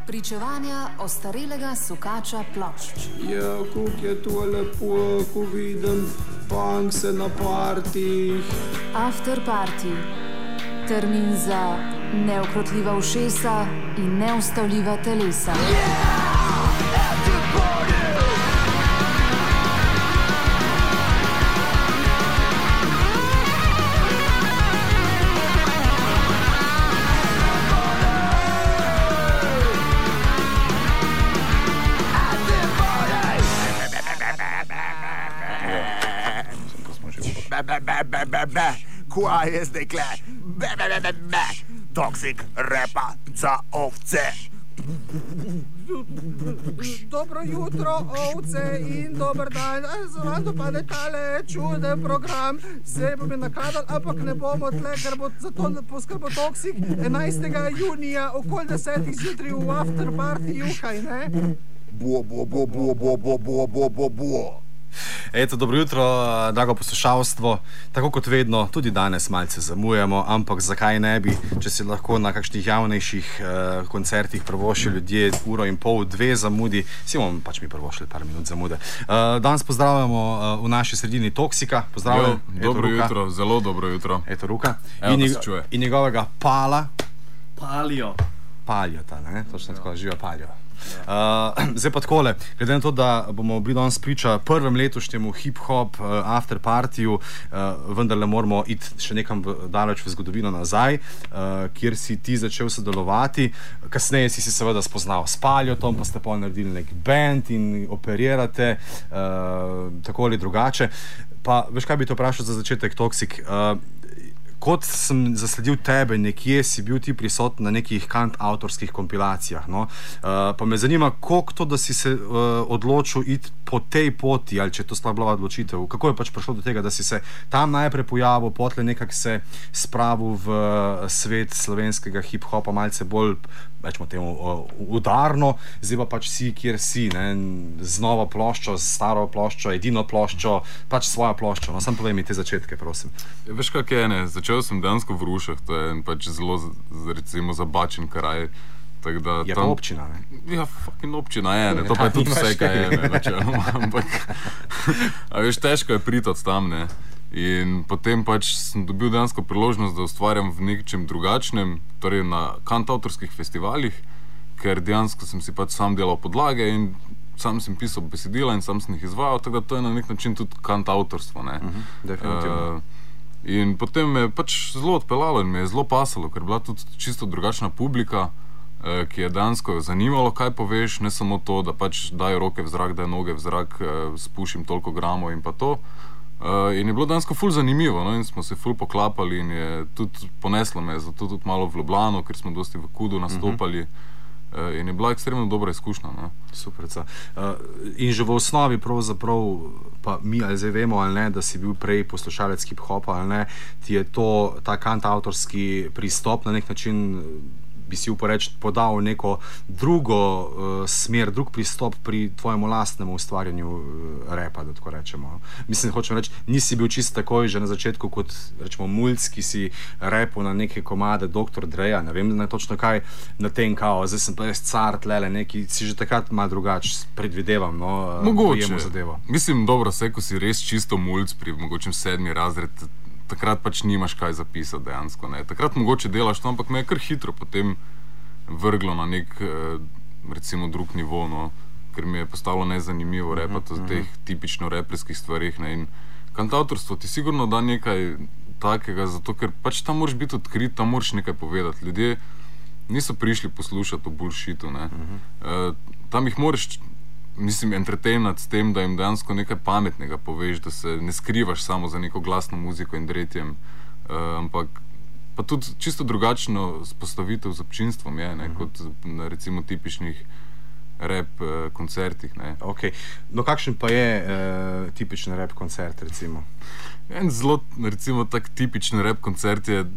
Pričevanja ostarelega sukača plošč. Ja, kako je to lepo, ko vidim punkse na partijih. After party. Termin za neukrotljiva ušesa in neustavljiva telesa. Kva je zdaj kle? Toksik repa za ovce. Dobro jutro, ovce, in dober dan. Zraven pa ne tale čuden program. Zdaj bo mi nakladal, ampak ne bomo tle, ker bo zato poskrbo Toksik 11. junija okoli 10. zjutraj v after party juhaj, ne? Bo. Eto, dobro jutro, drago poslušalstvo. Tako kot vedno, tudi danes malce zamujamo, ampak zakaj ne bi, če si lahko na kakšnih javnejših koncertih prvošli ljudje uro in pol, dve zamudi, si bomo pač mi prvošli par minut zamude. Danes pozdravljamo v naši sredini Toksika. Pozdravljam. Dobro jutro, zelo dobro jutro. Eto, Ruka. Evo, in njegovega Pala. Paljota, ne? Točno tako, živa Paljo. Zdaj pa takole, glede na to, da bomo bili danes priča prvem letošnjemu hip-hop after partiju, vendarle moramo iti še nekam daleč v zgodovino nazaj, kjer si ti začel sodelovati. Kasneje si seveda spoznal s Paljotom, pa ste pa naredili nek band in operirate tako ali drugače. Pa veš, kaj bi te vprašal za začetek, Toksik? Kot sem zasledil tebe, nekje si bil ti prisoten na nekih kantavtorskih kompilacijah, no? Pa me zanima, koliko to, da si se odločil iti po tej poti, ali če to sploh bila odločitev, kako je pač prišlo do tega, da si se tam najprej pojavil, potlej nekako se spravil v svet slovenskega hip-hopa malce bolj, rečemo temu, udarno, zdaj pa pač si, kjer si, ne? Z novo ploščo, z staro ploščo, edino ploščo, pač svojo ploščo. No, sam povej mi te začetke, prosim. Veš, kak je, ne? Začel sem dejansko v Rušah, to je pač zelo, recimo, zabačen kraj. Da, je tam, pa občina, ne? Ja, fucking občina je, ne? To pa je tudi vse, kaj je, ne? Načeloma, ampak, a veš, težko je priti od tam, ne? In potem pač sem dobil dejansko priložnost, da ustvarjam v nečem drugačnem, torej na kantavtorskih festivalih, ker dejansko sem si pač sam delal podlage in sam sem pisal besedila in sam sem jih izvajal, tako da to je na nek način tudi kantavtorstvo, ne? Definitivno. In potem me je pač zelo odpeljalo in me je zelo pasalo, ker je bila tudi čisto drugačna publika, ki je dejansko zanimalo, kaj poveš, ne samo to, da pač daj roke v zrak, daj noge v zrak, spušim toliko gramov in pa to. In je bilo dejansko ful zanimivo, no, in smo se ful poklapali in je tudi poneslo me, zato tudi malo v Ljubljano, ker smo dosti v Kudu nastopali. In je bila ekstremno dobra izkušnja, no. Superca. In že v osnovi pravzaprav, pa mi ali zdaj vemo ali ne, da si bil prej poslušalec hip-hopa ali ne, ti je to, ta kantavtorski pristop na nek način, bi si uporeč podal neko drugo smer, drug pristop pri tvojemu lastnemu ustvarjanju repa, da tako rečemo. Mislim, hočem reči, nisi bil čisto takoj že na začetku kot, rečemo, mulc, ki si repal na neke komade Dr. Dreja, ne vem točno kaj, na tem kao, zdaj sem pa res car tlele neki, si že takrat malo drugač, predvidevam, no, mogoče zadevo. Mislim, dobro, vse, ko si res čisto mulc pri mogočem 7. razred, takrat pač nimaš kaj zapisati dejansko, ne. Takrat mogoče delaš to, ampak me je kar hitro potem vrglo na nek, recimo, drug nivo, no, ker mi je postalo nezanimivo repati o teh tipično reperskih stvarih, ne. In kantavtorstvo ti sigurno da nekaj takega, zato ker pač tam moraš biti odkrit, tam moraš nekaj povedati. Ljudje niso prišli poslušati o bullshitu, ne. Tam jih moraš, mislim, entertainati s tem, da jim dejansko nekaj pametnega poveš, da se ne skrivaš samo za neko glasno muziko in dretjem, ampak pa tudi čisto drugačno spostavitev z občinstvom je, ne, kot na recimo tipičnih rap koncertih, ne. Ok, no kakšen pa je tipičen rap koncert, recimo? En zelo, recimo, tak tipičen rap koncert je,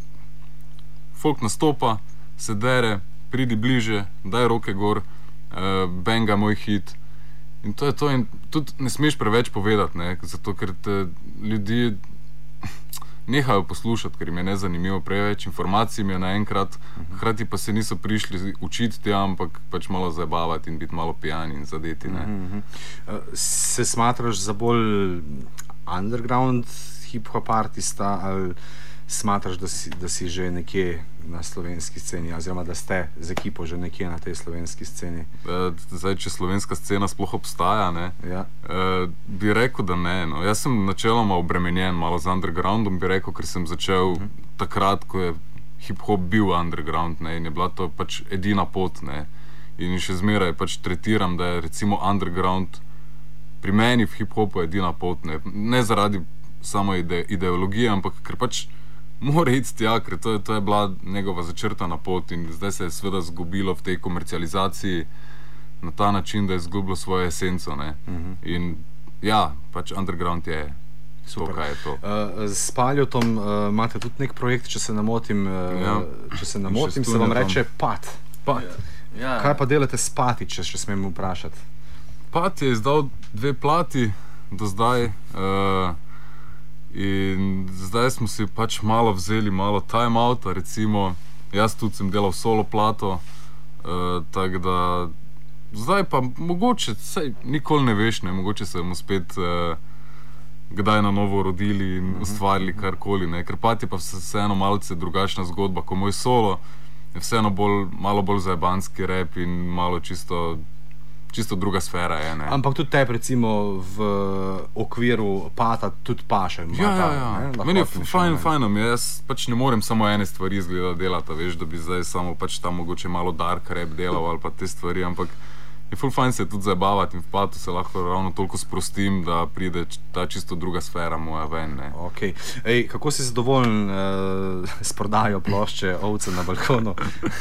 folk nastopa, se dere, pridi bliže, daj roke gor, benga moj hit. In to je to, in tudi ne smeš preveč povedati, ne, zato ker te ljudi, nehajo poslušati, ker jim je nezanimivo, preveč informacij jim je naenkrat, hkrati pa se niso prišli učiti tja, ampak pač malo zabavati in biti malo pijani in zadeti. Ne? Se smatraš za bolj underground hip-hop artista ali smatraš, da si že nekje na slovenski sceni, oziroma da ste z ekipo že nekje na tej slovenski sceni? Zdaj, če slovenska scena sploh obstaja, ne, bi rekel, da ne. No. Jaz sem načeloma obremenjen malo z undergroundom, bi rekel, ker sem začel takrat, ko je hip-hop bil underground, ne, in je bila to pač edina pot. Ne. In še zmeraj pač tretiram, da je recimo underground pri meni v hip-hopu edina pot. Ne zaradi samo ideologije, ampak ker pač mora iti tja, ker to je bila njegova začrtana pot in zdaj se je seveda zgubilo v tej komercializaciji na ta način, da je zgubilo svojo esenco. Ne? In ja, pač underground je to, kaj je to. S Paljotom imate tudi nek projekt, če se ne motim, se vam reče Pat. Ja. Kaj pa delate s Pati, če še smem vprašati? Pat je izdal 2 plati do zdaj, in zdaj smo si pač malo vzeli malo time outa, recimo jaz tudi sem delal solo plato, tako da zdaj pa mogoče, saj nikoli ne veš, ne, mogoče se bomo spet kdaj na novo rodili in ustvarili karkoli, ne, ker Pat je pa vseeno malce drugačna zgodba, ko moj solo je vseeno malo bolj zajebanski rap in malo čisto druga sfera je, ne. Ampak tudi tebi recimo v okviru Pata tudi paše. Ja. Meni je fajn, jaz pač ne morem samo ene stvari delati, veš, da bi zdaj samo pač tam mogoče malo dark rap delal ali pa te stvari, ampak je ful fajn se tudi zabavati in v Patu se lahko ravno toliko sprostim, da pride ta čisto druga sfera moja ven, ne. Ok. Ej, kako si zadovoljen s prodajo plošče Ovce na balkonu?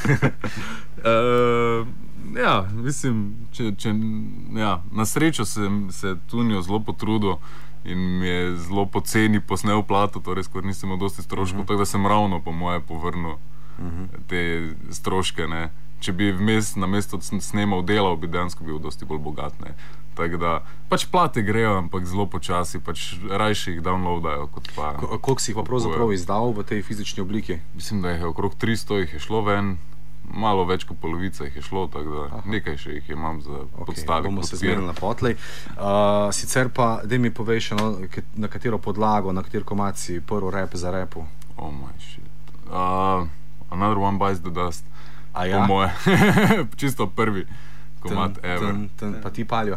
Ja, mislim, na srečo sem se Tunjo zelo potrudil in mi je zelo poceni posnel plato, torej skoraj nisem imel dosti stroškov, tako da sem ravno po moje povrnil te stroške, ne. Če bi vmes namesto snemal delal, bi dejansko bil dosti bolj bogat, ne. Tako da, pač plate grejo, ampak zelo počasi, pač rajše jih downloadajo, kot pa... Koliko si jih pa pravzaprav izdal v tej fizični obliki? Mislim, da jih je okrog 300 jih je šlo ven, malo več kot polovica jih je šlo, tako da nekaj še jih imam za podstaviti. Bomo se zmenili na potlej. Sicer pa, daj mi povej še, na katero podlago, na katero komad si prvi rap za rapu? Oh my shit. Another One Bites the Dust. A ja? Po moje. Čisto prvi komad ever. Pa ti, Paljo?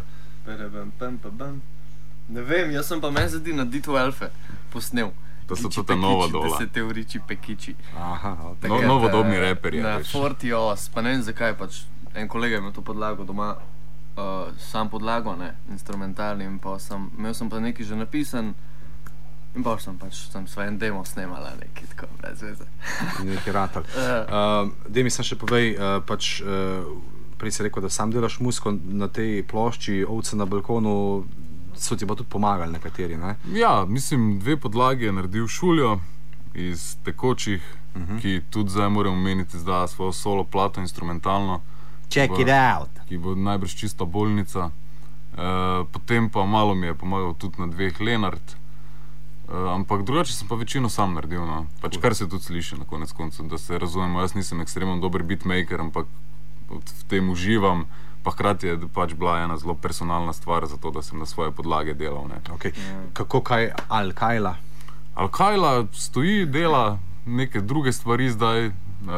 Ne vem, jaz sem pa meni zdi na D12 posnel. To so to ta nova dola. Da se te uriči pekiči. Aha, novodobni reperji. Na 40 pa ne vem zakaj, pač en kolega ima to podlago doma, sam podlago, ne, instrumentalni, in pa imel sem pa nekaj že napisan in pa sem svoj en demo snemala, nekaj tako, brez veze. Nekaj ratal. Daj mi sem še povej, pač prej si rekel, da sam delaš muziko na tej plošči Ovce na balkonu, so ti pa tudi pomagali nekateri, ne? Ja, mislim, 2 podlagi je naredil Šuljo iz Tekočih, ki tudi zdaj moram omeniti, izdaja svojo solo plato instrumentalno. Check it out! Ki bo najbrž čista bolnica. Potem pa malo mi je pomagal tudi na 2 Lenart. Ampak drugače sem pa večino sam naredil, no. Pač kar se tudi sliši na konec koncu, da se razumemo, jaz nisem ekstremno dober beatmaker, ampak v tem uživam, pa hkrati je pač bila ena zelo personalna stvar za to, da sem na svoje podlage delal, ne. Okay. Kako kaj Al-Kajla? Al-Kajla stoji, dela neke druge stvari zdaj,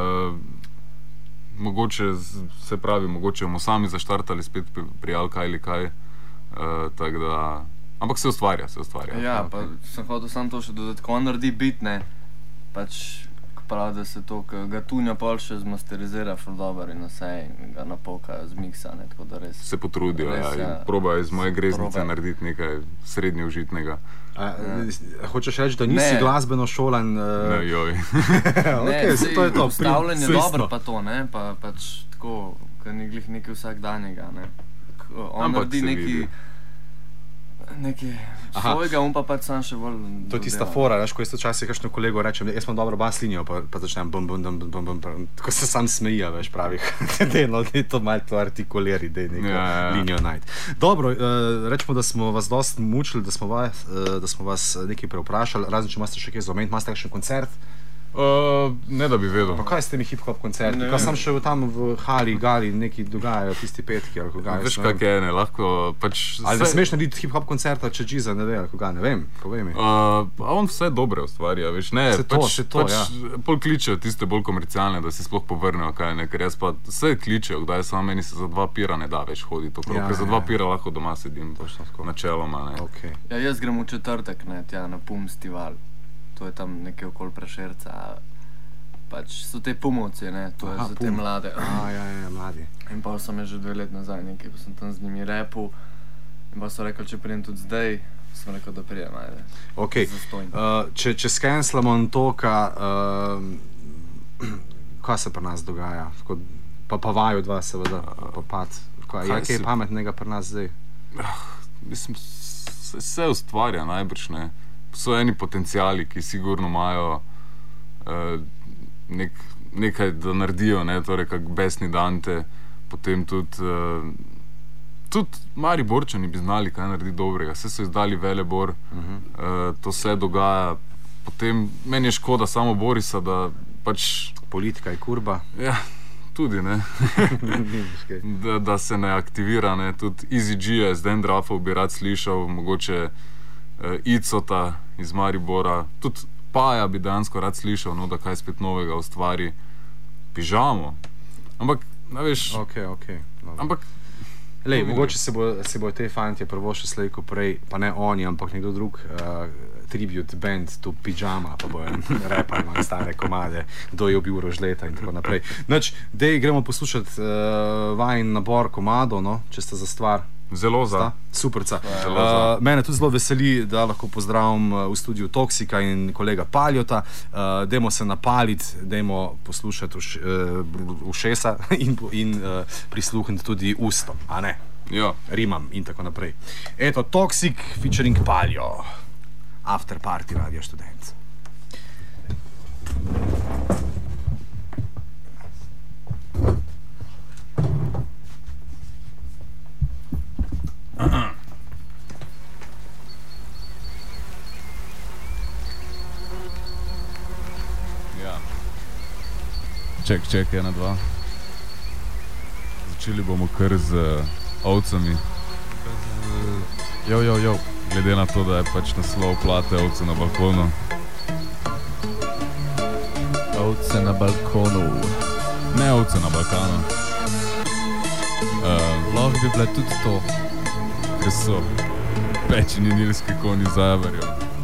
mogoče, se pravi, mogoče bomo sami zaštartali spet pri Al-Kajli kaj, tako da, ampak se ustvarja. Ja, pa sem hotel samo to še dodati, ko on naredi beat, ne, pač pravi, da se to, ko ga Tunja pol še zmasterizira ful dober in vse in ga napolka z miksa, ne, tako da res... Se potrudijo, ja, in probajo iz moje greznice narediti nekaj srednje užitnega. Hočeš reči, da nisi glasbeno šolan? Ne, joj. Ne, postavljanje dobro pa to, ne, pa pač tako, ko ni glih nekaj vsakdanjega, ne. On naredi neki... nekaj svojega, on pa pač sam še bolj. To je tista fora, veš, ko jaz včasih kakšno kolego rečem, jaz imam dobro bas linijo, pa začnem bum, tako se sam smejija, veš, pravih. Dej to malo to artikuliri, dej neko linijo najti. Dobro, rečemo, da smo vas dosti mučili, da smo vas nekaj preoprašali, razen če imate še kaj za omeniti, imate kakšen koncert? Ne da bi vedel. Pa kaj s temi hip-hop koncerti? Ko sem še tam v Hali, Gali, nekaj dogajajo tisti petki, ali ko gajajo. Veš, kak je, ne, lahko pač... Ali ne smeš narediti hip-hop koncerta, če Džiza ne ve, ali ko ga, ne vem, povej mi. A on vse dobre ustvarja, veš, ne, pač pol kličejo tiste bolj komercialne, da si sploh povrnejo, kaj ne, ker jaz pa vse kličejo, kdaj samo meni se za 2 pira ne da več hoditi okrog, ker za 2 pira lahko doma sedim, načeloma, ne. Ja, jaz grem v četrtek, ne, tja na Pumstival. To je tam nekaj okoli Prešerca, pač so te pumovci, ne, to je za te mlade. Ja, mladi. In pa sem že 2 let nazaj nekaj, pa sem tam z njimi repil in pa so rekli, če prijem tudi zdaj, sem rekel, da prijem, ajde. Ok, če skenslamo Antoka, kaj se pri nas dogaja? Pa vaju 2 seveda, pa pad. Je kaj pametnega pri nas zdaj? Mislim, vse ustvarja najbrž, ne. So eni potenciali, ki sigurno imajo nekaj, da naredijo, ne, torej kak Besni Dante, potem tudi Mariborčani bi znali kaj narediti dobrega, vse so izdali Velebor, to se dogaja, potem meni je škoda samo Borisa, da pač... Politika je kurba. Ja, tudi, ne. da se ne aktivira, ne, tudi Easy G-je, Zden Drafov bi rad slišal, mogoče Icota iz Maribora, tudi Paja bi dejansko rad slišal, no, da kaj spet novega ustvari. Pižamo. Ampak, ne veš... Ok. Ampak... Lej, mogoče se bojo te fantje prvo še slej ko prej, pa ne oni, ampak nekdo drug tribute band to Pijama, pa bojo repali na stare komade, kdo je ubil Rožleta in tako naprej. Znači, dej gremo poslušati vajin nabor komado, no, če ste za stvar. Zelo za. Superca. Mene tudi zelo veseli, da lahko pozdravim v studiu Toksika in kolega Paljota. Dajmo se napaliti, dajmo poslušati ušesa in prisluhniti tudi ustom, a ne? Ja. Rimam in tako naprej. Eto, Toksik featuring Paljo. After Party Radio Študent. Ček, 1, 2. Začeli bomo kar z ovcami. Jo. Glede na to, da je pač naslov plate Ovce na balkonu. Ovce na balkonu. Ne Ovce na Balkanu. Lahko bi bile tudi to. Ker so pečeni nilski konji zajavarjo.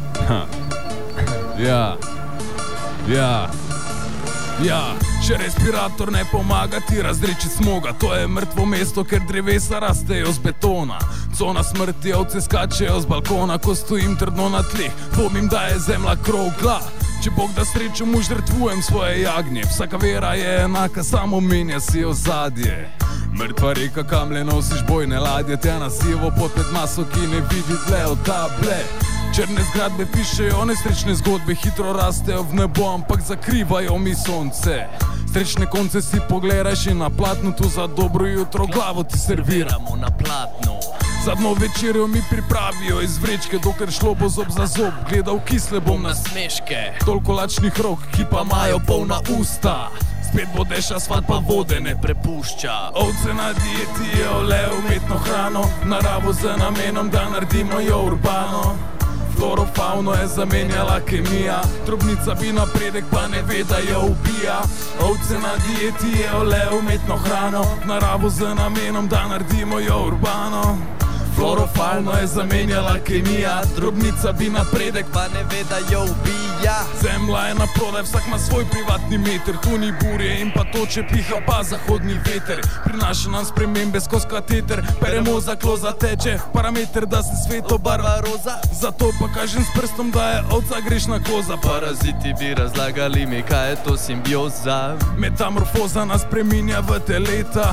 Ja, če respirator ne pomaga ti razreči smoga, to je mrtvo mesto, ker drevesa rastejo z betona. Cona smrti, ovce skačejo z balkona, ko stojim trdno na tleh, dvomim, da je zemlja krogla. Če Bog da srečo, mu žrtvujem svoje jagnje, vsaka vera je enaka, samo menja si ozadje. Mrtva reka, kamle nosiš bojne ladje, te na sivo pot med maso, ki ne vidi dle od table. Črne zgradbe pišejo nesrečne zgodbe, hitro rastejo v nebo, ampak zakrivajo mi sonce. Srečne konce si pogledaš in na platnu, tu za dobro jutro glavo ti serviramo na platnu. Zadnjo večerjo mi pripravijo iz vrečke, dokler šlo bo zob za zob, gledal kisle bom na smeške. Toliko lačnih rok, ki pa imajo polna usta, spet bodeš asfalt pa vode ne prepušča. Ovce na dieti je le umetno hrano, naravo z namenom, da naredimo jo urbano. Florofauno je zamenjala kemija, drobnica bi napredek, pa ne ve, da jo ubija. Ovce na dieti je le umetno hrano, naravo z namenom, da naredimo jo urbano. Florofauno je zamenjala kemija, drobnica bi napredek, pa ne ve, da jo ubija. Zemlja je na prodaj, vsak ima svoj privatni meter, tu ni burje in pa toče, piha pa zahodni veter. Prinaša nam spremembe skozi kateter, peremo za kloza teče, parameter, da se sveto barva roza. Zato pa kažem s prstom, da je ovca grešna koza. Paraziti bi razlagali mi, kaj je to simbioza. Metamorfoza nas preminja v teleta,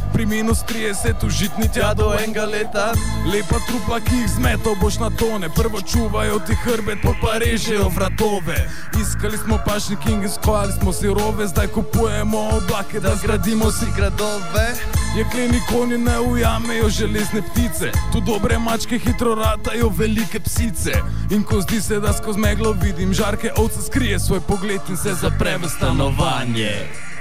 pri minus 30 užitni tja do enega leta. Lepa trupla, ki jih zmetal boš na tone, prvo čuvajo ti hrbet, pa režejo vratove. Iskali smo pašnik in skojali smo si rove, zdaj kupujemo oblake, da zgradimo si gradove. Jekleni konji ne ujamejo železne ptice, tu dobre mačke hitro ratajo velike psice. In ko zdi se, da skozi meglo vidim žarke, ovca skrije svoj pogled in se zapre v stanovanje.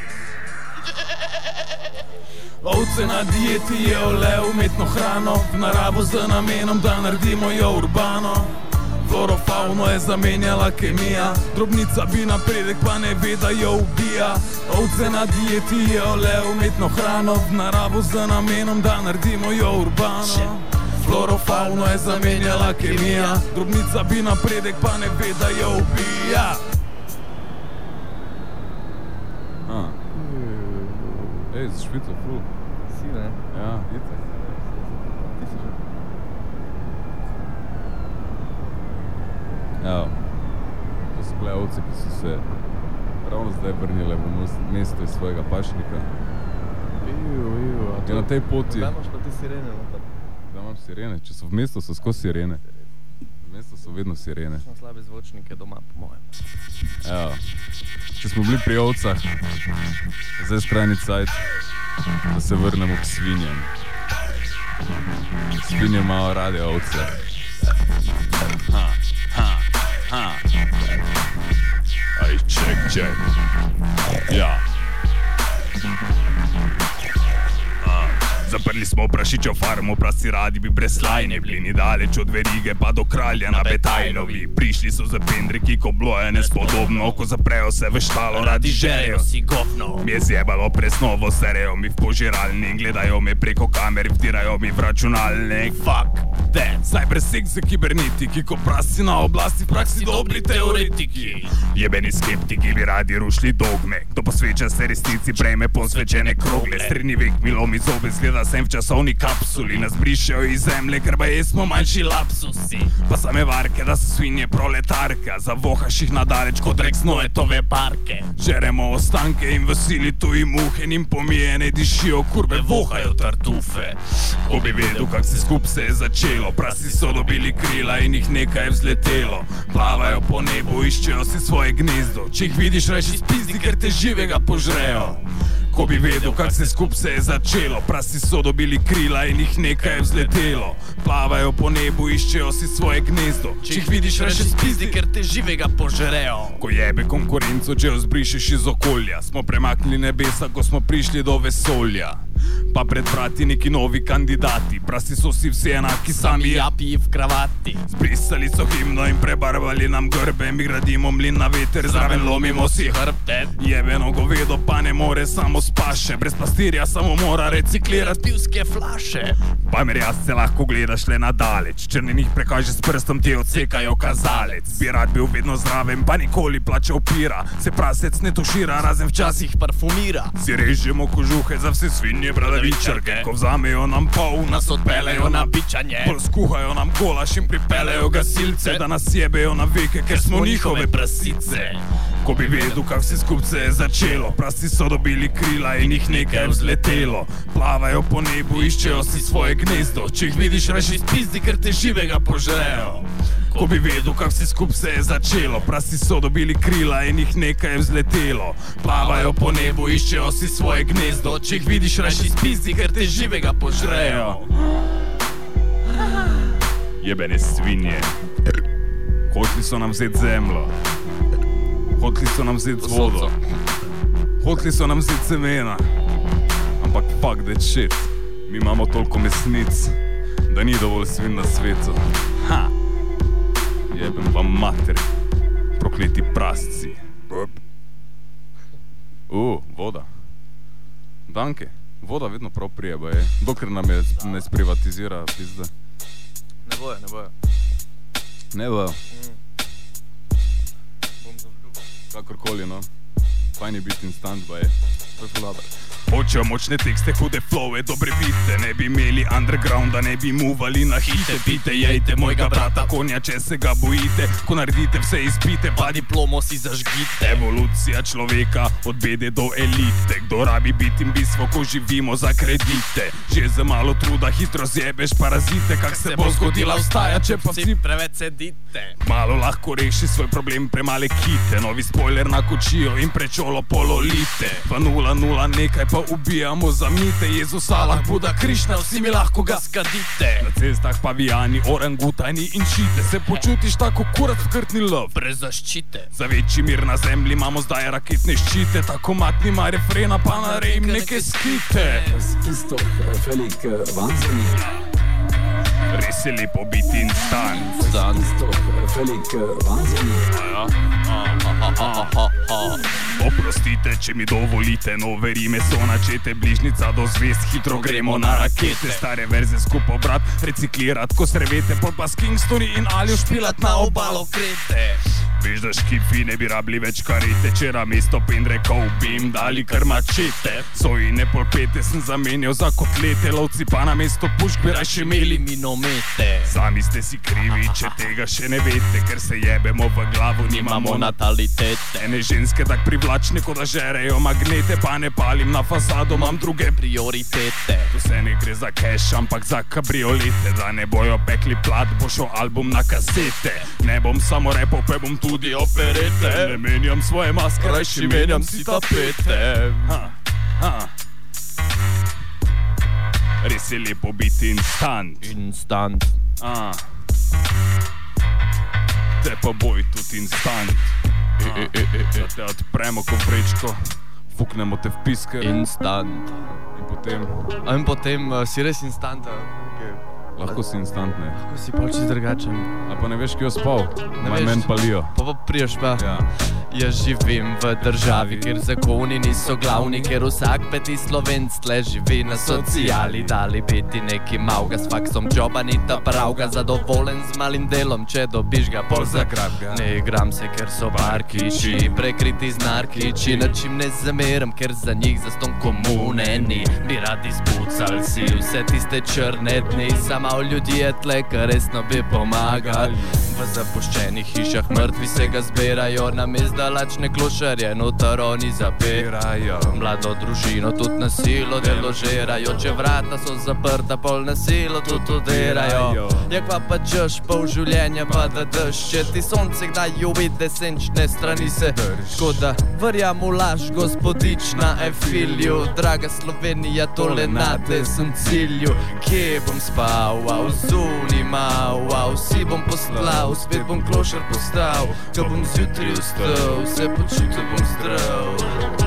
Ovce na dieti jejo le umetno hrano, v naravo z namenom, da naredimo jo urbano. Florofauno je zamenjala kemija, drobnica bi napredek, pa ne ve, da jo ubija. Ovce na dieti jejo le umetno hrano, v naravo z namenom, da naredimo jo urbano. Florofauno je zamenjala kemija, drobnica bi napredek, pa ne ve, da jo ubija. Ej, zašpitlo ful. Si, ne? Ja, idite. Ti si že. Evo, to so bile ovce, ki so se ravno zdaj vrnile v mesto iz svojega pašnika. In na tej poti... Da imaš pa ti sirene? Da imam sirene, če so v mestu, so skozi sirene. V mestu so vedno sirene. Smo slabe zvočnike doma, po mojem. Evo, če smo bili pri ovcah, zdaj skrajni cajt, da se vrnemo k svinjem. Svinje malo rade ovce. Aj, ček. Ja. Zaprli smo prašičjo farmo, prasi radi bi brez slajne bili, ni daleč od verige pa do kralja na Betajnovi. Prišli so za pendriki, ko bilo je nespodobno, ko zaprejo se v štalo, radi žerejo si govno. Mi je zjebalo presnovo, serejo mi v požiralni, gledajo me preko kamer, vtirajo mi v računalnik. Fuck that, cybersex za kibernetiki, ko prasi na oblasti, v praksi dobri teoretiki. Jebeni skeptiki bi radi rušli dogme, kdo posveča se resnici, prejme posvečene krogle. Srednji vek milo mi zobe, zgleda sem v časovni kapsuli, nas brišejo iz zemlje, ker baje smo manjši lapsusi. Pa same varke, da so svinje proletarka, zavohaš jih nadaleč kot rek Noetove parke. Žeremo ostanke in v sili tuji muhe, njim pomijene dišijo kurbe, vohajo tartufe. Ko bi vedel, kak se skup se je začelo, prasi so dobili krila in jih nekaj je vzletelo. Plavajo po nebu, iščejo si svoje gnezdo, če jih vidiš, reči spizdi, ker te živega požrejo. Ko bi vedel, kak se skup se je začelo, prasi so dobili krila in jih nekaj je vzletelo. Plavajo po nebu, iščejo si svoje gnezdo, če jih vidiš, reči spizdi, ker te živega požrejo. Ko jebe konkurenco, če jo zbrišeš iz okolja, smo premaknili nebesa, ko smo prišli do vesolja. Pa pred vrati neki novi kandidati, prasi so si vsi enaki, sami japi v kravati. Zbrisali so himno in prebarvali nam grbe, mi gradimo mlin na veter, zraven lomimo si hrbte. Jebeno govedo pa ne more samo s paše, brez pastirja samo mora reciklirati pivske flaše. Pa merjasce lahko gledaš le nadaleč, če ne njih prekaže s prstom, ti odsekajo kazalec. Bi rad bil vedno zraven, pa nikoli plačal pira, se prasec ne tušira, razen včasih parfumira. Si režemo kožuhe za vse svinje bradavičarke, ko vzamejo nam pol, nas odpelejo na bičanje. Bolj skuhajo nam golaš in pripelejo gasilce, da nas jebejo na veke, ker smo njihove prasice. Ko bi vedel, kak vse skup se je začelo, prasi so dobili krila in jih nekaj je vzletelo. Plavajo po nebu, iščejo si svoje gnezdo, če jih vidiš, reči spizdi, ker te živega požrejo. Ko bi vedel, kak vse skup se je začelo, prasi so dobili krila in jih nekaj je vzletelo. Plavajo po nebu, iščejo si svoje gnezdo, če jih vidiš, reči spizdi, ker te živega požrejo. Jebene svinje, hoteli so nam vzeti zemljo, hoteli so nam vzeti vodo, hoteli so nam vzeti semena, ampak fuck that shit, mi imamo toliko mesnic, da ni dovolj svin na svetu. Jebem vam mater, prokleti prasci. Voda. Danke, voda vedno prav prijeba je, dokler nam je ne sprivatizira pizda. Ne bojo. Ne bojo. Kakorkoli, no. Fajn je biti instant, ba je. To je ful dobro. Hočejo močne tekste, hude flowe, dobre bite. Ne bi imeli undergrounda, ne bi muvali na hite. Pite, jejte mojega brata konja, če se ga bojite. Ko naredite vse izpite, pa diplomo si zažgite. Evolucija človeka od bede do elite. Kdo rabi biti in bistvo, ko živimo za kredite. Že za malo truda hitro zjebeš parazite. Kak se bo zgodila vstaja, če pa vsi preveč sedite. Malo lahko reši svoj problem premale kite. Novi spoiler na kočijo in prečolo pololite. Pa 0-0 nekaj pa ubijamo za mite. Jezus, Allah, Buda, Krišna, vsi mi lahko ga skadite. Na cestah pavijani, orangutani in čite. Se počutiš tako kurat v krtni lov, brez zaščite. Za večji mir na zemlji imamo zdaj raketne ščite. Tako matnima refrena pa narejem neke skite. Ist doch völlig wahnsinnig. Res je lepo biti instant. Ist doch völlig wahnsinnig. Oprostite, če mi dovolite, nove rime so načete. Bližnica do zvezd, hitro gremo na rakete. Stare verze skupaj brat, reciklirat, ko srevete. Pol pa s Kingstoni in Aljo špilat na obalo Krete. Veš, da škifi ne bi rabili več karete. Čera mesto pen rekel, bi jim dali kar mačete. Sojine polpete sem zamenjal za kotlete. Lovci pa na mesto pušk bi raj še imeli minomete. Sami ste si krivi, če tega še ne veste. Ker se jebemo v glavo, nimamo natalitete. Ene ženske tak privlačne, ko da žerejo magnete. Pa ne palim na fasado, imam druge prioritete. Tu se ne gre za cash, ampak za kabriolete. Da ne bojo pekli plat, bo šel album na kasete. Ne bom samo repov, pa bom tudi operete. Ne menjam svoje maske, rajši menjam si tapete. Res je lepo biti instant. Instant. Te pa boj tudi instant. Da te odpremo ko vrečko, fuknemo te v pisker. Instant. In potem si res instant. Lahko si instant, ne? Lahko si pa čist drugačen. A pa ne veš, kjo spal? Maj men palijo. Pa priješ pa. Jaz živim v državi, kjer zakoni niso glavni, kjer vsak peti Slovenc tle živi na sociali. Dali biti neki malga, s faksom džoba ni ta pravga. Zadovoljen z malim delom, če dobiš ga, pol zagrab ga. Ne igram se, ker so parkiči, prekriti z narkiči. Načim ne zameram, ker za njih zaston komune ni. Bi radi spucali si vse tiste črne dni. Sama v ljudi je tle, kar resno bi pomagali. V zapuščenih hišah mrtvi se ga zbirajo, namest da lačne klošarje noter oni zapirajo. Mlado družino tudi na silo deložirajo, če vrata so zaprta, pol na silo tudi odirajo. Jak pa češ pol življenja pa da drž, če ti sonce kdaj uvide senčne strani se škoda. Verjam v laž gospodična filju, draga Slovenija, tole nate sem cilju. Kje bom spal, zunaj mal, si bom poslal, spet bom klošar postal. Ko bom zjutraj vstal, se počutil bom zdrav.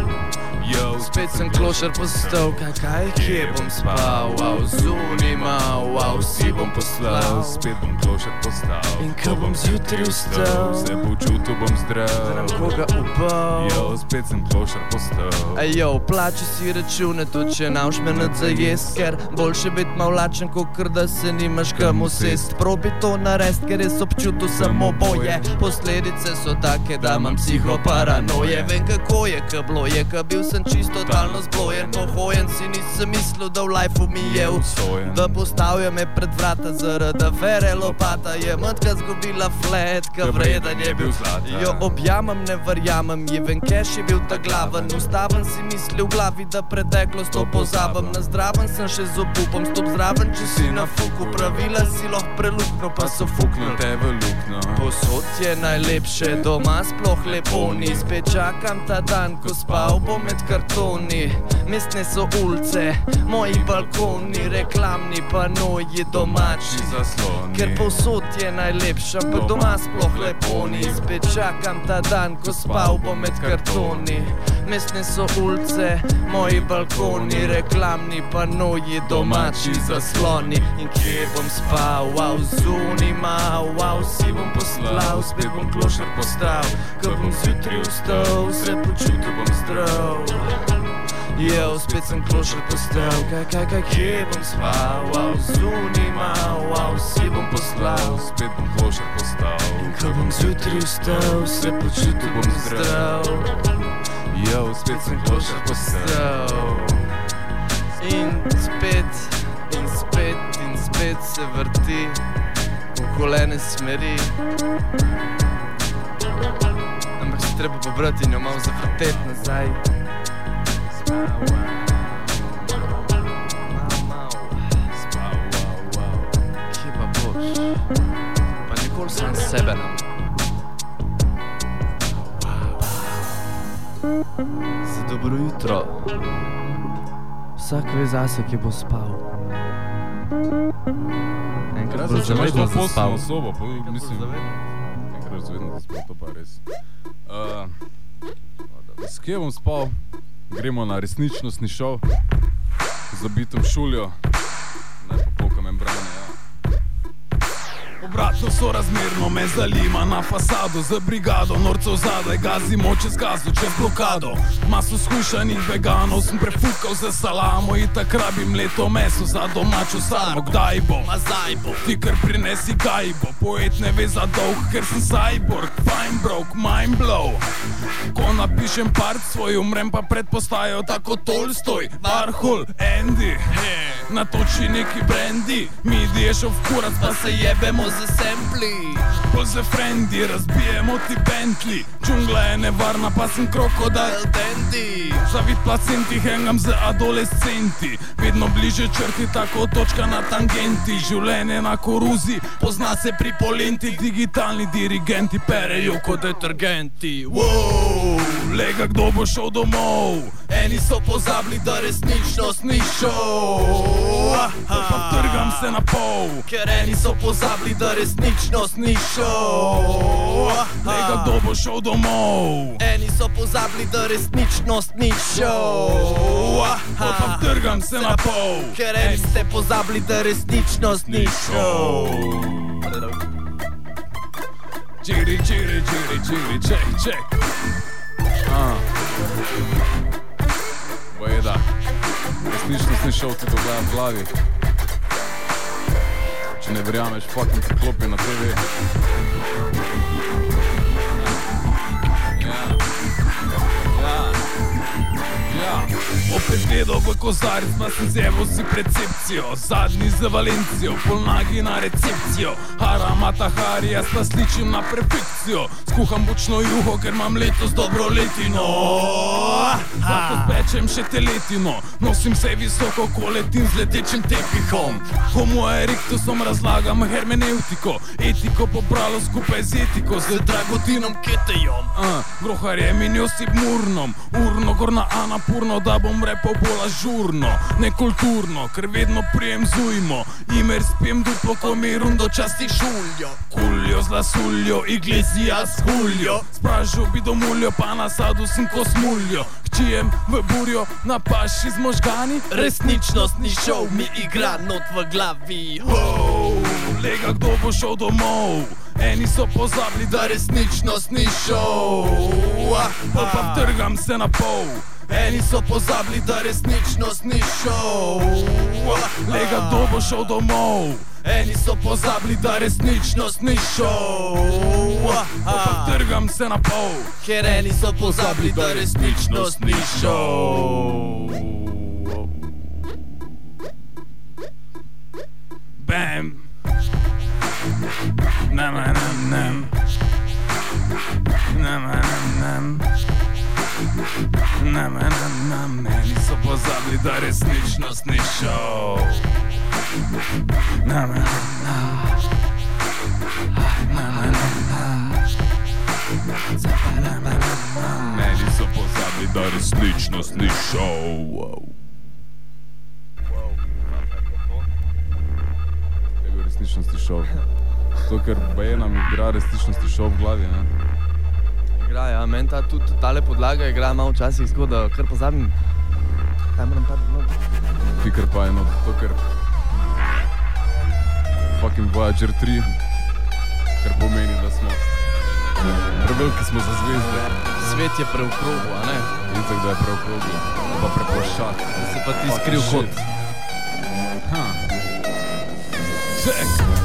Spet sem klošar postal, kaj, kje bom spal, zunaj mal, si bom poslal, spet bom klošar postal. In ko bom zjutraj vstal, se počutil bom zdrav. Da nam koga upal, spet sem klošar postal. Plači si račune, tudi če navš me nad zajest, ker boljše bit mal lačen, kakor da se nimaš kam usest. Probi to narest, ker jaz občutil samo boje. Posledice so take, da imam psihoparanoje. Vem kako je, ka bilo je, ka bil sem čisto totalno zblojen, pohojen, si nisem mislil, da v lifeu mi je usojen. Da postavlja me pred vrata zaradi afere lopata. Je matka zgubila flet, ka vreden je bil zlata. Jo objamem, ne verjamem, Even Cash je bil ta glaven. Ustaven si misli v glavi, da preteklost to pozabam. Na zdraven sem še z obupom, stop zraven, če si na fuku. Pravila si lahko prelukno, pa so fuknil te v lukno. Posod je najlepše, doma sploh lepo ni. Spet čakam ta dan, ko spal bom med kartoni. Mestne so ulice, moji balkoni, reklamni panoji, domači zasloni. Ker povsod je najlepša, ampak doma sploh lepo ni. Spet čakam ta dan, ko spal bom med kartoni. Mestne so ulice, moji balkoni, reklamni panoji, domači zasloni. In kje bom spal, zunaj mal, si bom poslal, spet bom klošar postal. Ko bom zjutraj vstal, se počutil bom zdrav. Spet sem klošar postal, kje bom spal, zunaj mal, si bom poslal, spet bom klošar postal. In ko bom zjutraj vstal, se počutil bom zdrav. Spet sem klošar postal. se vrti v kolene smeri. Ampak se treba pobrati in jo malo zavrteti nazaj. Kje pa boš? Pa nikoli sam sebe nam. Za dobro jutro. Vsak ve zase, ki bo spal. Enkrat bo zavedno zaspal. Sobo, mislim, enkrat bo zavedno zaspal, to pa je res. S kje bom spal? Gremo na resničnostni šov. Zabitom šuljo. Naj popolka membrane, ja. Obratno sorazmerno me zalima na fasado z brigado, norcev zadaj gazimo čez gazo, čez blokado. Maso skušanih veganov sem prefukal za salamo in tak rabim leto meso za domačo sarmo. Kdaj bo? Ma zdaj bo. Ti kar prinesi gajbo, poet ne ve za dolg, ker sem cyborg, fine broke, mind blow. Ko napišem part svoj, umrem pa pred postajo tako Tolstoj, Warhol, Andy. Natoči neki brandy, mi diješ v kurac, pa se jebemo za sampli. Pol za frendi, razbijemo ti Bentley. Džungla je nevarna, pa sem krokodil dandy. Zavit placenti, hangam z adolescenti. Vedno bliže črti, tako točka na tangenti. Življenje na koruzi, pozna se pri polenti. Digitalni dirigenti perejo kot detergenti. Wow, lega, kdo bo šel domov? Eni so pozabili, da resničnost ni šov. Pa trgam se na pol, ker eni so pozabili, da resničnost ni šov. Lega, kdo bo šel domov? Eni so pozabili, da resničnost ni šov. Pa trgam se na pol, ker eni ste pozabili, da resničnost ni šov. Čiri, čiri, čiri, čiri, ček, ček. Bojeda, resničnostni šov ti dogaja v glavi. Če ne verjameš, fucking priklopi na TV. Opet gledal v kozarec, pa sem zjeval si percepcijo. Zadnji za Valencijo, polnagi na recepcijo. Haramata Hari, jaz pa sličim na perfekcijo. Skuham bučno juho, ker imam letos dobro letino. Lahko spečem še teletino. Nosim se visoko, ko letim z letečim tepihom. Homo erectusom razlagam hermeneutiko. Etiko pobralo skupaj z etiko, z Dragotinom Ketejom. Grohar je minil si Murnom, urno gorna Anapurno, da bom repal bolj ažurno, nekulturno, ker vedno prijemzujmo. Imer spijem duplo, ko mi rundo časti šuljo. Kuljo z lasuljo, iglesija s huljo. Spražil bi domuljo, pa na sadu sem ko smuljo. Hčijem v burjo, na paši z možgani. Resničnostni šov mi igra not v glavi. Lega, kdo bo šel domov? Eni so pozabili, da resničnost ni šov. Pa trgam se na pol. Eni so pozabili, da resničnost ni šov. Lega, kdo bo šel domov? Eni so pozabili, da resničnost ni šov. Pa trgam se na pol, ker eni so pozabili, da resničnost ni šov. Bam. Nam, nam, nam. Nam, nam, nam. Nam, nam, nam. Eni so pozabili, da resničnost ni šov. Nam, nam, nam. Nam, nam, nam. Nam, nam, nam. Eni so pozabili, da resničnost ni šov. Resničnosti šov. To, ker baje nam igra resničnosti šov v glavi, ne? Igra, ja, meni tudi tale podlaga igra malo včasih tako, da kar pozabim. Kaj moram pa not? Ti kar pa je not, to ker fucking Voyager 3, kar pomeni, da smo preveliki smo za zvezde. Svet je preokrogel, a ne? Itak, da je preokrogel, pa preplašat. Se pa ti skriv kot. Check.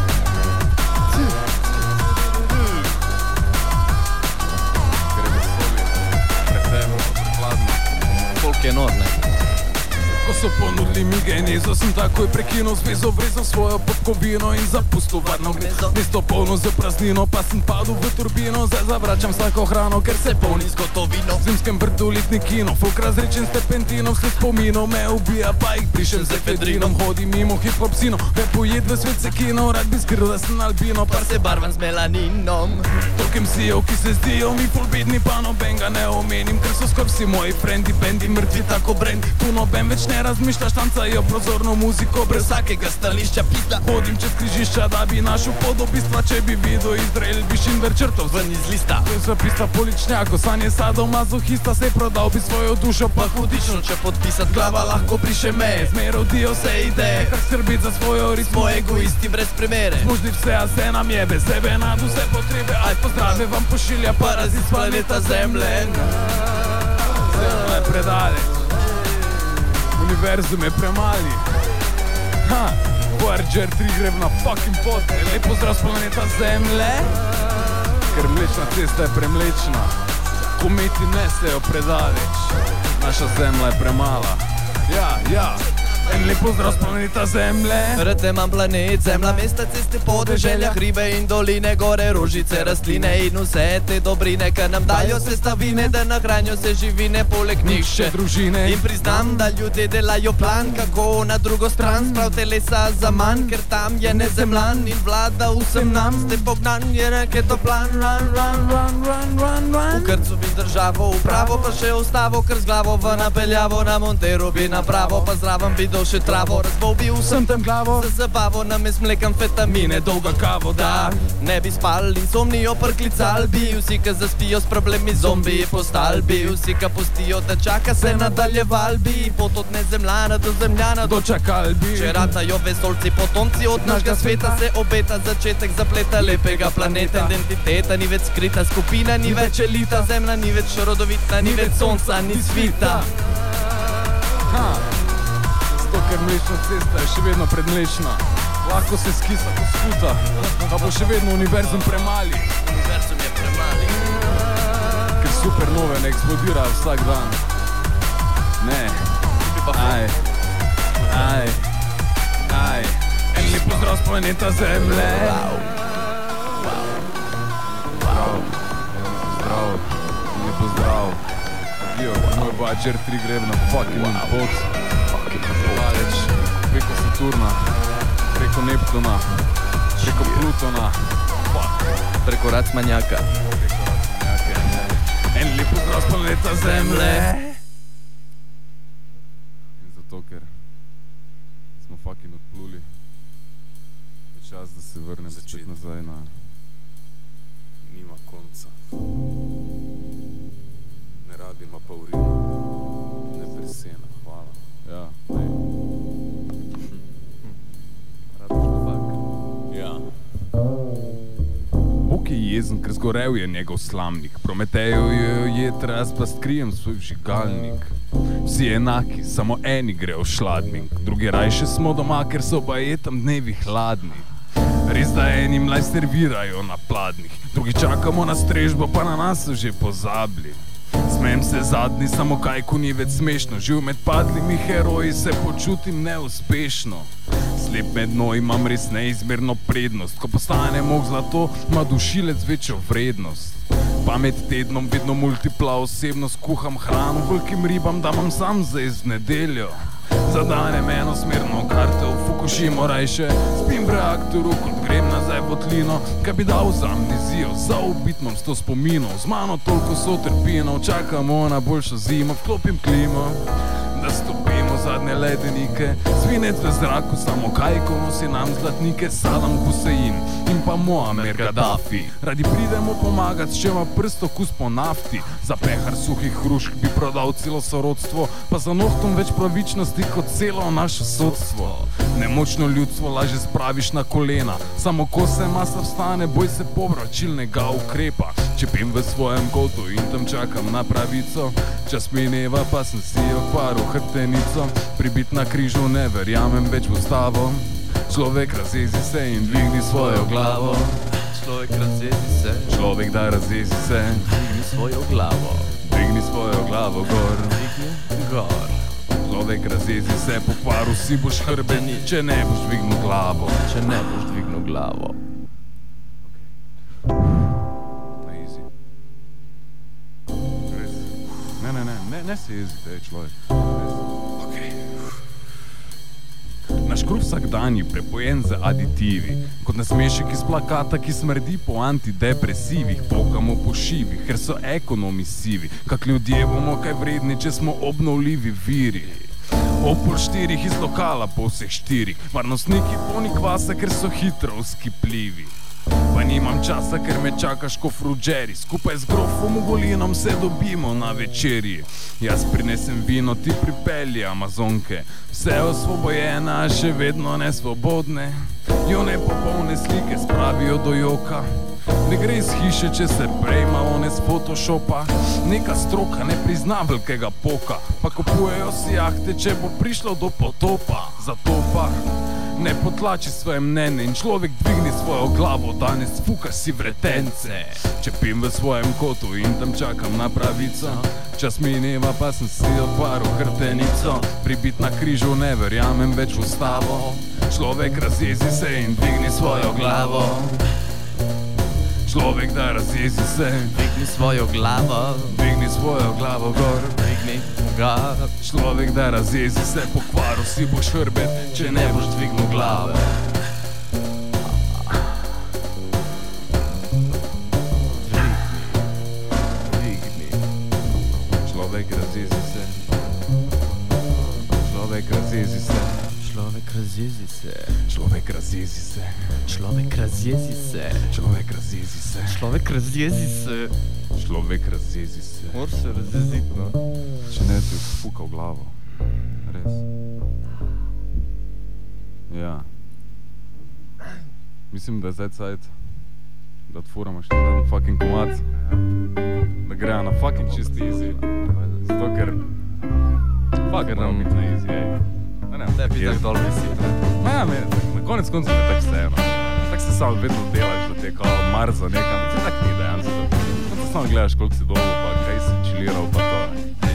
Gre vesolje, pretemno, hladno. Folk je nor, ne? Ko so ponudili mi genezo, sem takoj prekinul zvezo, vrezal svojo podporo. kovino in zapustil varno gnezdo. Mesto polno z praznino, pa sem padel v turbino. Zdaj zavračam vsako hrano, ker se polni z gotovino. V zimskem vrtu letni kino, folk razrečen s terpentinom. Sled spominov me ubija, pa jih brišem z efedrinom. Hodim mimo hip-hop sino, repo jed v svet se kino. Rad bi skril, da sem albino, pa se barvam z melaninom. Tolk MC'jev, ki se zdijo mi ful bedni, pa noben ga ne omenim, ker so skoraj vsi moji frendi, bendi mrtvi tako brend. Tu noben več ne razmišlja, štancajo prozorno muziko brez vsakega stališča pizda. Hodim čez križišča, da bi našel podobistva, če bi videl Izrael, bi Schindler črtov ven iz lista. To je zapista poličnjako, sanje sadomazohista, se prodal bi svojo dušo, pa hudično, če podpisat glava lahko briše meje. Zmeraj rodijo se ideje, kar skrbit za svojo rit, smo egoisti brez primere. Zmožni vse, a se nam jebe, sebe nad vse potrebe. Aj pozdrave vam pošilja parazit s planeta Zemlje. Zemlja je predaleč, univerzum je premali. Voyager 3 gre na fucking pot. Lep pozdrav s planeta Zemlje, ker mlečna cesta je premlečna. Kometi nesejo predaleč, naša Zemlja je premala. Ja, en lep pozdrav s planeta Zemlje. Rad imam planet, zemlja, mesta, ceste, podeželja, hribe in doline, gore, rožice, rastline in vse te dobrine, ki nam dajo sestavine, da nahranijo se živine, poleg njih še družine. In priznam, da ljudje delajo plan, kako na drugo stran sprav telesa za manj, ker tam je nezemljan in vlada vsem nam. Ste pognan, je raketoplan, run. V krcu bi državo, upravo pa še ostavo, ker z glavo v napeljavo na Montero bi napravo, pa zraven bi še travo, razbol bi vsem tem glavo. Za zabavo namest mleka amfetamine, dolga kavo, da ne bi spal, insomnijo prklical bi. Vsi, ki zaspijo s problemi zombiji postal bi. Vsi, ki pustijo, da čaka se nadaljeval bi. Pot od nezemljana do zemljana dočakal bi. Če ratajo vesoljci potomci od našega sveta, se obeta začetek zapleta lepega planeta. Identiteta ni več skrita, skupina ni več elita, zemlja ni več rodovitna, ni več sonca, ni svita. Ker mlečna cesta je še vedno predmlečna, lahko se skisa ko skuta, pa bo še vedno univerzum premali. Univerzum je premali, ker supernove ne eksplodirajo vsak dan. Ne, aj. En lep pozdrav s planeta Zemlje. Lep pozdrav. Adijo, moj Voyager 3 gre na fucking pot. Daleč, preko Saturna, preko Neptuna, preko Plutona, preko Racmanjaka. En lep pozdrav s planeta Zemlje. In zato, ker smo fucking odpluli, je čas, da se vrnem začet nazaj na Nima konca. Ne rabimo pa urina, ne presena. Ja, ne. Ja. Bog je jezen, ker zgorel je njegov slamnik. Prometejo je tras, pa skrijem svoj vžigalnik. Vsi enaki, samo eni grejo v šladnik. Drugi rajše smo doma, ker so baje tam dnevi hladni. Res da eni mlaj servirajo na pladnih, drugi čakamo na strežbo, pa na nas so že pozabili. Smejem se zadnji, samo kaj ko ni več smešno. Živ med padlimi heroji se počutim neuspešno. Slep med dno imam res neizmerno prednost. Ko postane mok zlato, ima dušilec večjo vrednost. Pa med tednom vedno multipla osebnost. Kuham hrano velikim ribam, da imam sam zdaj z nedeljo. Zadanem enosmerno karto v Fukushimo rajše. Spim v reaktoru, kot grem nazaj v votlino. Kaj bi dal za amnezijo, za ubitmom 100 spominov. Z mano toliko sotrpinov, čakamo na boljšo zimo. Vklopim klimo, da stopimo zadnje ledenike. Svinec v zraku, samo kaj ko nosi nam zlatnike. Saddam Hussein in pa Muammar Gaddafi. Radi pridemo pomagat, če ima prsto kus po nafti. Za pehar suhih hrušk bi prodal celo sorodstvo, pa za nohtom več pravičnosti kot celo naše sodstvo. Nemočno ljudstvo lažje spraviš na kolena, samo ko se masa vstane, boj se povračilnega ukrepa. Čepim v svojem kotu in tam čakam na pravico. Čas mineva, pa sem si okvaril hrbtenico. Pribit na križu ne verjamem več v ustavo. Človek razjezi se in dvigni svojo glavo. Človek razjezi se, človek da razjezi se. Dvigni svojo glavo. Dvigni svojo glavo gor. Dvigni gor. Človek razjezi se, pokvaril si boš hrbet, če ne boš dvignil glavo. Če ne boš dvignil glavo. Ne se jezite, človek. Naš kruh vsakdanji prepojen z aditivi, kot nasmešek iz plakata, ki smrdi po antidepresivih. Pokamo po šivih, ker so ekonomi sivi. Kak ljudje bomo kaj vredni, če smo obnovljivi viri. Ob 4 iz lokala po vseh 4, varnostniki polni kvasa, ker so hitro uskipljivi. Pa nimam časa, ker me čaka škofru Jerry. Skupaj z grofom Ugolinom se dobimo na večerji. Jaz prinesem vino, ti pripelji Amazonke. Vse osvobojena, a še vedno nesvobodne. Jo nepopolne slike spravijo do joka. Ne gre iz hiše, če se prej malo ne z Photoshopa. Neka stroka ne prizna velikega poka. Pa kupujejo si jahte, če bo prišlo do potopa. Zato pa ne potlači svoje mnenje in človek dvigni svojo glavo. Danes fuka si vretence. Čepim v svojem kotu in tam čakam na pravico. Čas mineva, pa sem si odvaril hrbtenico. Pribit na križu ne verjamem več v ustavo. Človek razjezi se in dvigni svojo glavo. Človek da razjezi se, dvigni svojo glavo. Dvigni svojo glavo gor, dvigni ga. Človek da razjezi se, pokvaril si boš hrbet, če ne boš dvignil glave. Dvigni. Človek razjezi se. Človek razjezi se. Človek razjezi se. Človek razjezi se. Človek razjezi se. Človek razjezi se. Človek razjezi se. Človek razjezi se. Mor se razjezit, no. Če ne ti fuka v glavo. Res. Ja. Mislim, da je zdaj cajt, da otvoramo še zadnji fucking komad. Da grejo na fucking čisti easy. Zato ker fucking nam biti na easy, ej. Tebi tak dol visi. Ja, na konec konca me tak vseeno. Tak se samo vedno delaš, da ti je kao mar za nekam. Mislim, tak ni dejansko. Konca samo gledaš, koliko si dolgo, pa kaj si čiliral, pa to.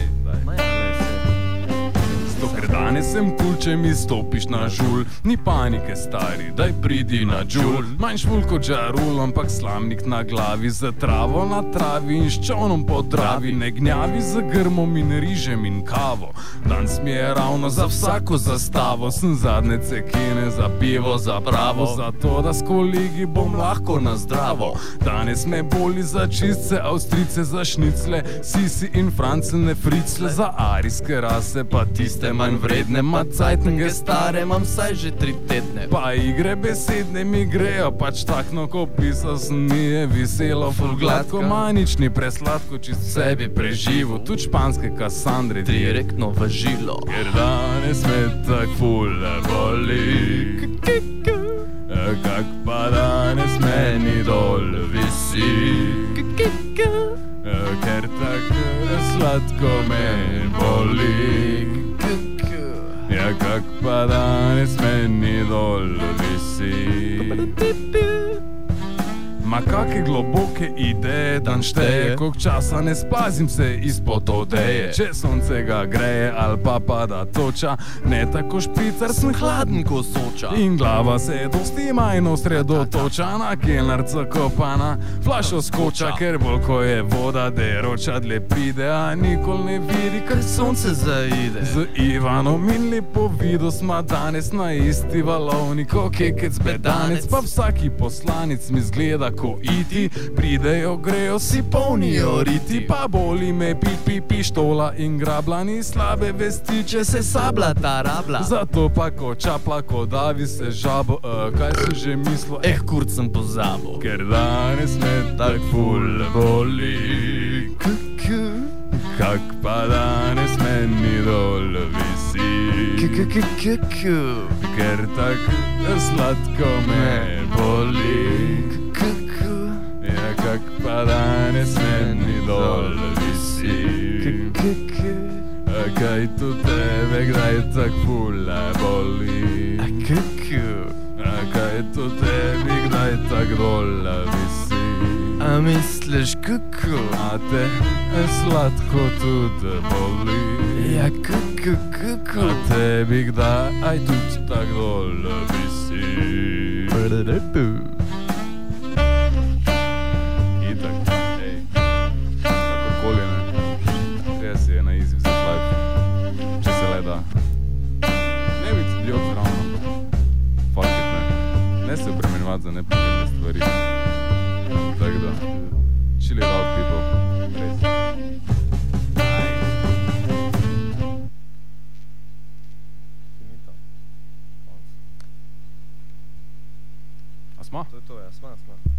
Ker danes sem cool, če mi stopiš na žul. Ni panike, stari, daj pridi na džul. Manj švul kot žarul, ampak slamnik na glavi. Z travo na travi in s čovnom po dravi. Ne gnjavi z grmom in rižem in kavo. Danes mi je ravno za vsako zastavo. Sem zadnje cekine za pivo, za pravo. Zato, da s kolegi bom lahko na zdravo. Danes me boli za čistce, Avstrice za šnicle, Sisi in francene fricle. Za arijske rase pa tiste manj vredne, macajtnge stare, imam vsaj že 3 tedne. Pa igre besedne mi grejo, pač takno, ko pisal sem, mi je veselo, ful gladko, nič ni presladko, čist sebi preživo, tudi španske Kassandre, direktno v žilo. Ker danes me tak ful boli, kak pa danes meni dol visi, ker tak sladko me boli. Ja, kak pa danes meni dol visi. Ma kake globoke ideje dan šteje, koliko časa ne spazim se izpod odeje. Če sonce ga greje ali pa pada toča, ne tako špicar, sem hladen ko Soča. In glava se dosti manj osredotoča, na kelnarca kopana flašo skoča, ker bolj ko je voda deroča, dlje pride, a nikol ne vidi, kaj sonce zaide. Z Ivanom in lepo vido sma danes na isti valovnik, kekec bedanec, pa vsaki poslanic mi zgleda ko iti, pridejo, grejo, si polnijo riti, pa boli me pištola in grabla, ni slabe vesti, če se sabla ta rabla. Zato pa ko čapla, ko davi se žabo, kaj si že mislo, kurc sem pozabil, ker danes me tak ful boli. Kak pa danes meni dol visi, ker tak sladko me boli. Ja, kak pa danes meni dol visi, kaj tu tebe kdaj tak ful boli. Kaj tu tebi kdaj tak dol visi. A misliš kako? A te sladko tudi boli. Ja, kako? Na tebi kdaj tudi tak dol visi. Itak, kakorkoli ne. Treba si je na easy vzeti life, če se le da. Ne biti idiot zravno, fuck it, ne. Ne se obremenjevati za nepotrebne stvari. Tako da, chill it out, people. Res. Smo? To je to, ja, smo.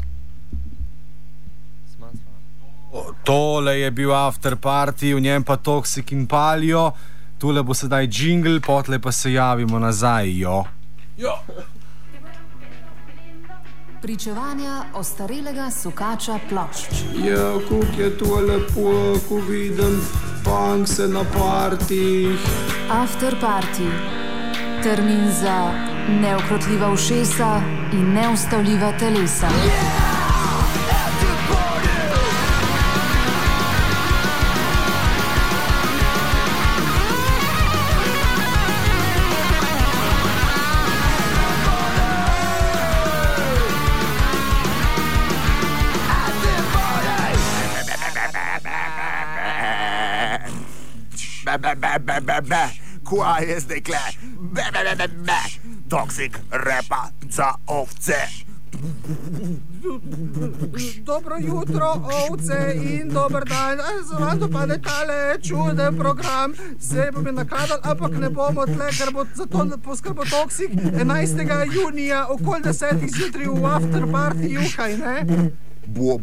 Tole je bil after party, v njem pa Toxic in Palio. Tule bo sedaj jingle, potle pa se javimo nazaj, jo. Pričevanja ostarelega sukača plošč. Ja, kuk je to lepo, ko vidim punkse na partijih. After party. Termin za neukrotljiva ušesa in neustavljiva telesa. Kva je zdaj kle? Toxic repa za ovce. Dobro jutro, ovce, in dober dan. Zrato pa ne tale čuden program. Zdaj bo mi nakladal, ampak ne bomo tle, ker bo za to poskrbel Toxic 11. junija okoli 10. zjutraj v after party juhaj, ne? Bo.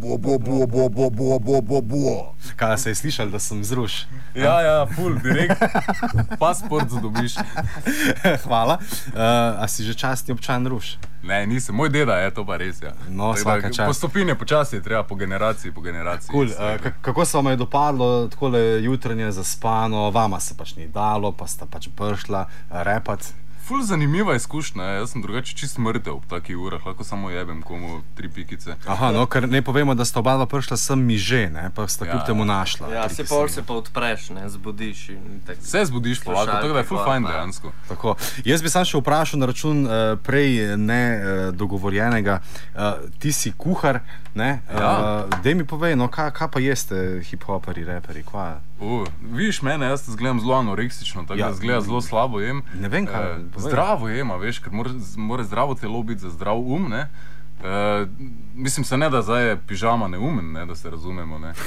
Kaj se je slišal, da sem zruš? Ja, full, direkt. Pasport zadobiš. Hvala. A si že častni občan Ruš? Ne, nisem. Moj deda je, to pa res, ja. No, vsaka čast. Po stopinje počasi je treba, po generaciji. Cool. Kako se vam je dopadlo takole jutranje zaspano, vama se pač ni dalo, pa sta pač prišla repat? Ful zanimiva izkušnja, jaz sem drugače čist mrtev v takih urah, lahko samo jebem komu 3 pikice. Aha, no, ker ne povemo, da sta oba prišla sem miže, ne, pa sta kljub temu našla. Ja, se pa odpreš, ne, zbudiš in tako. Se zbudiš polako, tako da je ful fajn dejansko. Tako, jaz bi sam še vprašal na račun prej nedogovorjenega, ti si kuhar, ne, daj mi povej, no, kaj pa jeste hip-hoperi, reperi, kva? Vidiš mene, jaz te zgledam zelo anoreksično, tako da zgleda zelo slabo jem. Ne vem kaj. Zdravo jem, veš, ker mora zdravo telo biti za zdrav ne? Mislim se ne, da zdaj je pižama neumen, ne, da se razumemo, ne.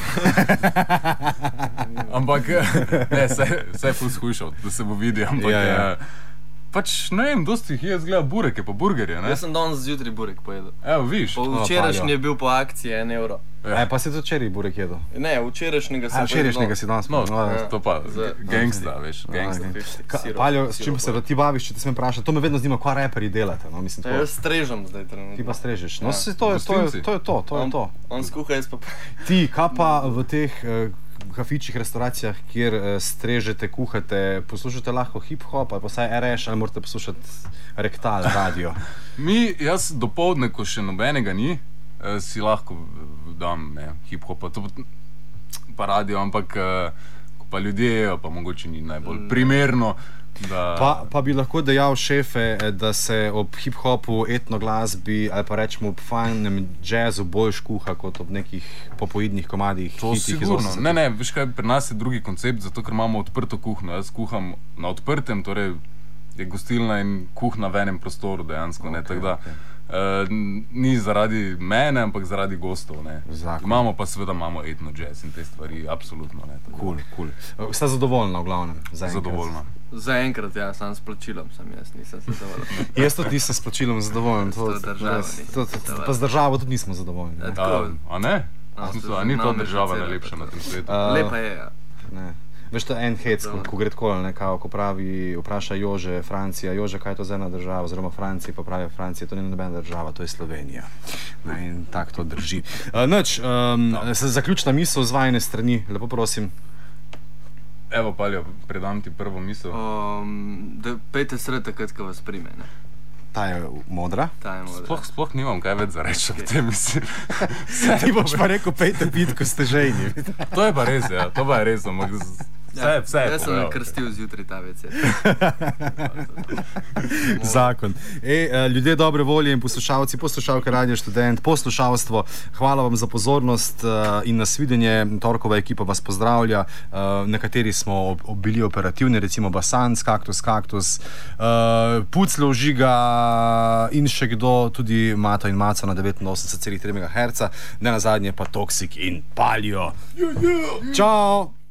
Ampak, ne, se je ful shujšal, da se bo vidi, ampak pač, ne vem, dosti jih je zgleda bureke pa burgerje, ne. Jaz sem danes zjutraj burek pojedel. Evo, viš. Včerajšnji je bil po akciji 1 euro. Pa si to včeraj burek jedel? Ne, včerajšnjega sem pojedel. Včerajšnjega si danes pojedel. To pa, gangsta, veš, gangsta. Paljo, s čim se ti baviš, če te smem vprašati, to me vedno zanima, kva reperi delate, no, mislim. Jaz strežem zdaj trenutno. Ti pa strežeš, no, to je to. On skuha, jaz pa Ti, kaj pa v teh kafičih, restauracijah, kjer strežete, kuhate, poslušate lahko hip-hop, ali pa vsaj RŠ, ali morate poslušati rektal, radio? Jaz dopoldne, ko še nobenega ni, si lahko dam hip-hopa, pa radio, ampak ko pa ljudje, pa mogoče ni najbolj primerno. Pa bi lahko dejal šefe, da se ob hip-hopu, etnoglasbi ali pa rečemo ob fajnem jazzu bolj škuha kot ob nekih popoidnih komadih. To sigurno. Ne, veš kaj, pri nas je drugi koncept, zato ker imamo odprto kuhno. Jaz kuham na odprtem, torej je gostilna in kuhna v enem prostoru dejansko, ne, tako da ni zaradi mene, ampak zaradi gostov, ne. Imamo pa seveda etno jazz in te stvari, absolutno, ne. Cool. Sta zadovoljna v glavnem? Zadovoljna. Zaenkrat, ja, sam s plačilom sem jaz, nisem zadovoljen. Jaz tudi nisem s plačilom zadovoljen. Pa z državo tudi nismo zadovoljni. A ne? A ni to država najlepša na tem svetu? Lepa je, ja. Veš, to je en hec, ko gre tako, ko pravi, vpraša Jože, Francija, Jože, kaj je to za ena država, oziroma Francija, pa pravi Francija, to ni nobena država, to je Slovenija. In tako to drži. Zaključna misel z vajine strani, lepo prosim. Evo, Paljo, predam ti prvo misel. Da pejte sred takrat, ko vas prime, ne? Ta je modra? Ta je modra. Sploh nimam kaj več za reči o tem, mislim. Ti boš pa rekel, pejte pit, ko ste žejni. To je pa res, ja, to pa je res, ampak Vse je Jaz sem povedal. krstil zjutraj ta vece. Zakon. Ljudje dobre volje in poslušalci, poslušalke Radio Študent, poslušalstvo, hvala vam za pozornost in nasvidenje. Torkova ekipa vas pozdravlja. Nekateri smo bili operativni, recimo Basanc, Kaktus, Puclov, Žiga in še kdo, tudi Mata in Maca na 89,3 MHz, ne nazadnje pa Toksik in Palio. Čau!